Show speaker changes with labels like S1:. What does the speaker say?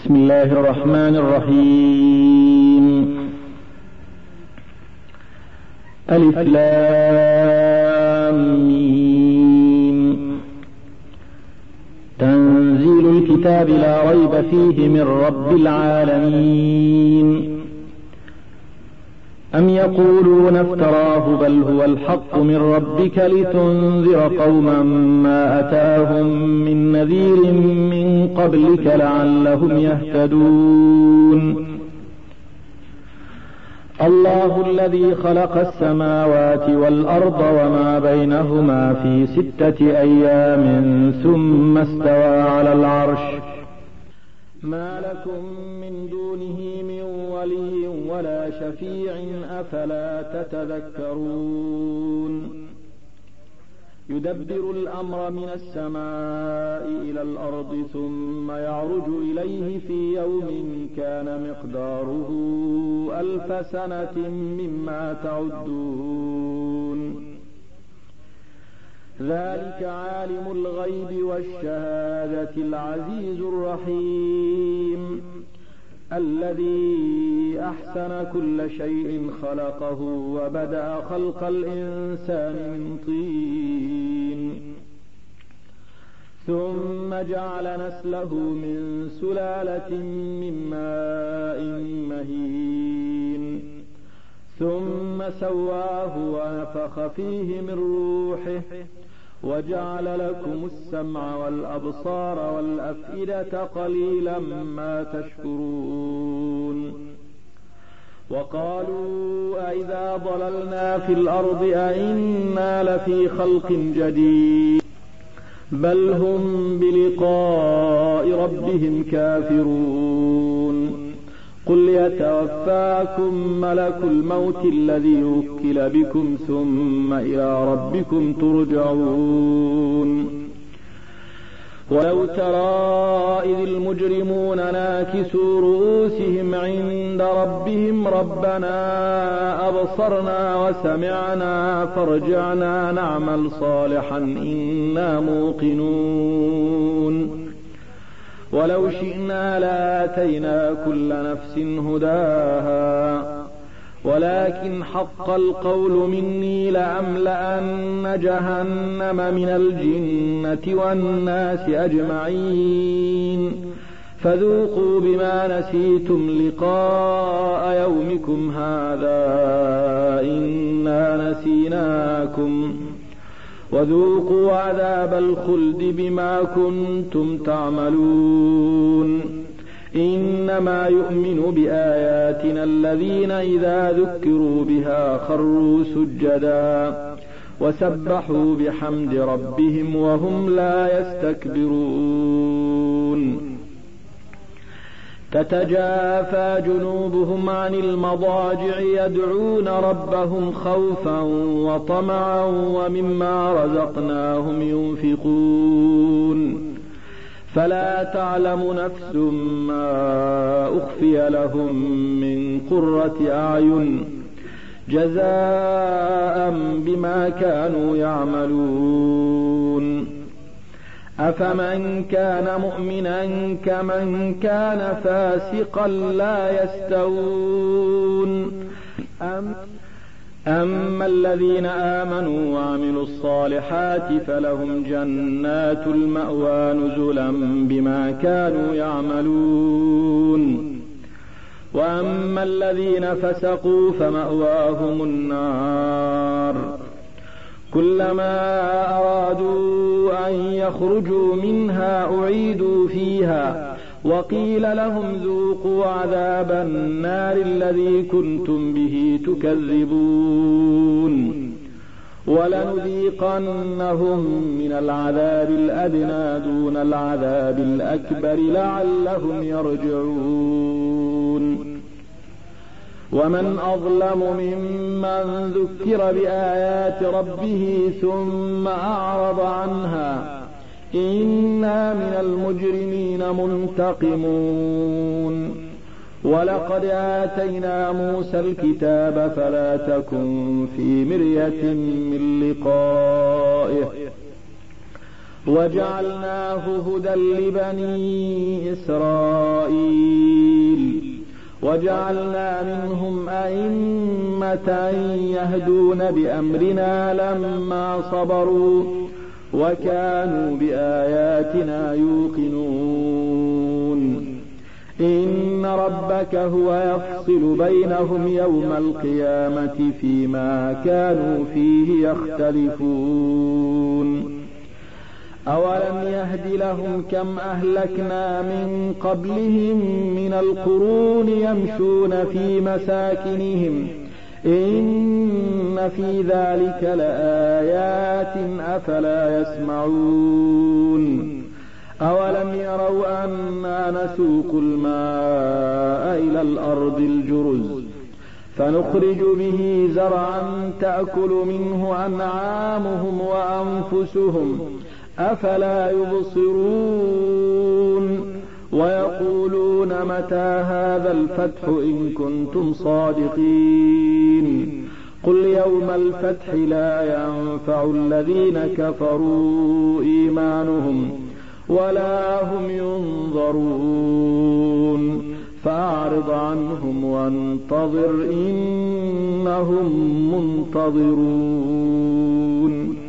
S1: بسم الله الرحمن الرحيم. ألف لام ميم. تنزيل الكتاب لا ريب فيه من رب العالمين. أم يقولون افتراه بل هو الحق من ربك لتنذر قوما ما أتاهم من نذير من قبلك لعلهم يهتدون. الله الذي خلق السماوات والأرض وما بينهما في 6 أيام ثم استوى على العرش ما لكم من دونه من ولي ولا شفيع أفلا تتذكرون. يدبر الأمر من السماء إلى الأرض ثم يعرج إليه في يوم كان مقداره 1000 سنة مما تعدون. ذلك عالم الغيب والشهادة العزيز الرحيم الذي أحسن كل شيء خلقه وبدأ خلق الإنسان من طين ثم جعل نسله من سلالة من ماء مهين ثم سواه ونفخ فيه من روحه وجعل لكم السمع والأبصار والأفئدة قليلا ما تشكرون. وقالوا أئذا ضللنا في الأرض أئنا لفي خلق جديد بل هم بلقاء ربهم كافرون. قل يتوفاكم ملك الموت الذي وكل بكم ثم إلى ربكم ترجعون. ولو ترى إذ المجرمون ناكسوا رؤوسهم عند ربهم ربنا أبصرنا وسمعنا فارجعنا نعمل صالحا إنا موقنون. ولو شئنا لآتينا كل نفس هداها ولكن حق القول مني لأملأن جهنم من الجنة والناس أجمعين فذوقوا بما نسيتم لقاء يومكم هذا إنا نسيناكم وذوقوا عذاب الخلد بما كنتم تعملون. إنما يؤمن بآياتنا الذين إذا ذكروا بها خروا سجدا وسبحوا بحمد ربهم وهم لا يستكبرون. تتجافى جنوبهم عن المضاجع يدعون ربهم خوفا وطمعا ومما رزقناهم ينفقون. فلا تعلم نفس ما أخفي لهم من قرة أعين جزاء بما كانوا يعملون. أفمن كان مؤمنا كمن كان فاسقا لا يستوون. أما الذين آمنوا وعملوا الصالحات فلهم جنات المأوى نزلا بما كانوا يعملون. وأما الذين فسقوا فمأواهم النار كلما أرادوا أن يخرجوا منها أعيدوا فيها وقيل لهم ذوقوا عذاب النار الذي كنتم به تكذبون. ولنذيقنهم من العذاب الأدنى دون العذاب الأكبر لعلهم يرجعون. ومن أظلم ممن ذكر بآيات ربه ثم أعرض عنها إنا من المجرمين منتقمون. ولقد آتينا موسى الكتاب فلا تكن في مرية من لقائه وجعلناه هدى لبني إسرائيل وجعلنا منهم أئمة يهدون بأمرنا لما صبروا وكانوا بآياتنا يوقنون إن ربك هو يفصل بينهم يوم القيامة فيما كانوا فيه يختلفون أولم يهد لهم كم أهلكنا من قبلهم من القرون يمشون في مساكنهم إن في ذلك لآيات أفلا يسمعون أولم يروا أنا نسوق الماء إلى الأرض الجرز فنخرج به زرعا تأكل منه أنعامهم وأنفسهم أفلا يبصرون ويقولون متى هذا الفتح إن كنتم صادقين قل يوم الفتح لا ينفع الذين كفروا إيمانهم ولا هم ينظرون فأعرض عنهم وانتظر إنهم منتظرون